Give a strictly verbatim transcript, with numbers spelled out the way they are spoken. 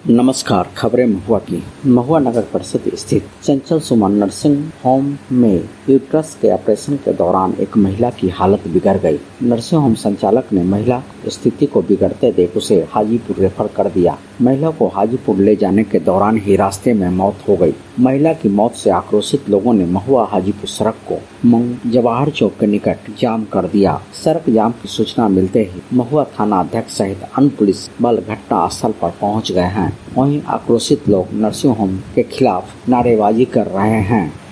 नमस्कार। खबरें महुआ की। महुआ नगर परिषद स्थित चंचल सुमन नर्सिंग होम में यूट्रस के ऑपरेशन के दौरान एक महिला की हालत बिगड़ गई। नर्सिंग होम संचालक ने महिला स्थिति को बिगड़ते देख उसे हाजीपुर रेफर कर दिया। महिला को हाजीपुर ले जाने के दौरान ही रास्ते में मौत हो गई। महिला की मौत से आक्रोशित लोगों ने महुआ हाजीपुर सड़क को जवाहर चौक के निकट जाम कर दिया। सड़क जाम की सूचना मिलते ही महुआ थाना अध्यक्ष सहित अन्य पुलिस बल घटना स्थल पर पहुंच गए हैं। वहीं आक्रोशित लोग नर्सिंग होम के खिलाफ नारेबाजी कर रहे हैं।